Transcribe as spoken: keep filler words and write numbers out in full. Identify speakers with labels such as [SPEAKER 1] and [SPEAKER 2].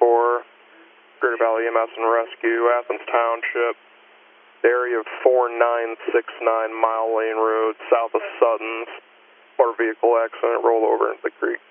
[SPEAKER 1] four, Greater Valley E M S and Rescue, Athens Township, the area of four nine six nine Mile Lane Road, south of Sutton's. Motor vehicle accident, roll over into the creek.